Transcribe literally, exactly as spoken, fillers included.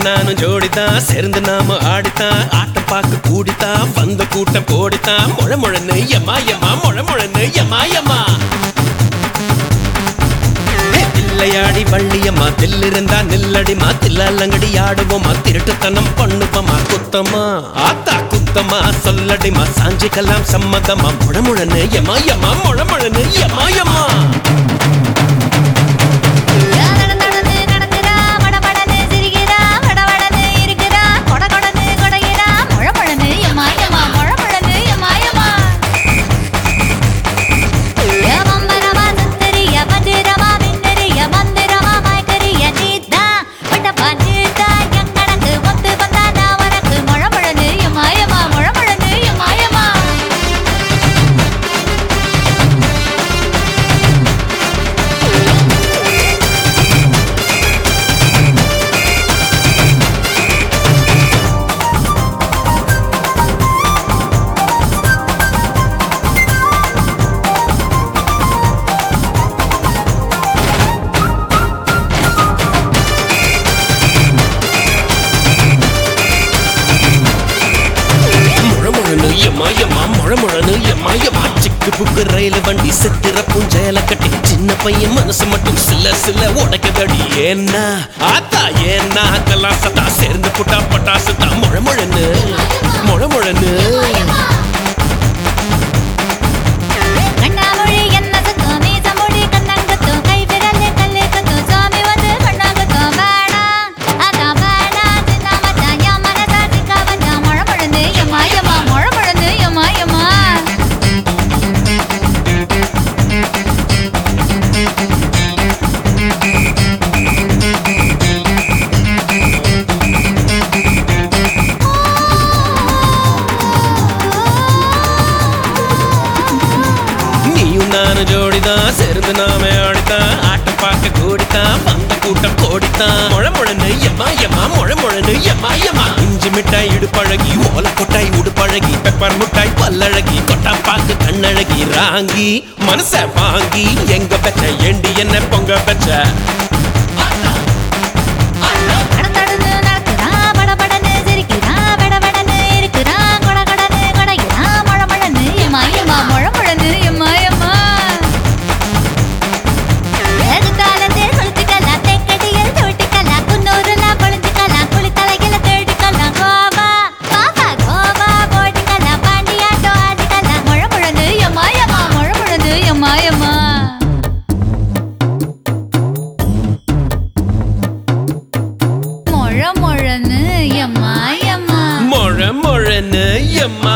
நானும் ஜோடிதான் சேர்ந்து நாம ஆடித்தான் ஆட்டம் பார்க்க கூடித்தான் வந்த கூட்டம் கோடித்தான் முழ முழன்னு எம்மா எம்மா முழ முழன்னு எம்மா எம்மா தில்லையாடி வள்ளியம்மா தில்லிருந்தா நில்லடிமா தில்லாலங்கடி ஆடுவோமா திருட்டுத்தனம் பண்ணுவோமா குத்தமா ஆத்தா குத்தமா சொல்லடிமா சாஞ்சிக்கலாம் சம்மதமா முழ முழன்னு எம்மா எம்மா முழ முழன்னு எம்மா எம்மா புக்கு ரயில் வண்டி செத்துற பூஞ்சையில கட்டி சின்ன பையன் மனசு மட்டும் சில சில உடைக்கதடி ஏன்னா ஆத்தா ஏன்னா கலாசத்தா சேர்ந்து புட்டா பட்டாசு தான் முழ முழன்னு முழ முழன்னு நானும் ஜோடிதான் சேர்ந்து நாம ஆடித்தான் ஆட்டம் பார்க்க கூடித்தான் வந்த கூட்டம் கோடித்தான் முழ முழன்னு எம்மா எம்மா முழ முழன்னு எம்மா எம்மா இஞ்சி மிட்டாய் இடுப்பழகி ஓலை கொட்டாய் உடுப்பழகி பெப்பர் முட்டாய் பல்லழகி கொட்டா பாக்கு கண்ணழகி ராங்கி மனச வாங்கி எங்க பெச்ச ஏண்டி என்ன பொங்க பெச்ச முழ முழன்னு எம்மா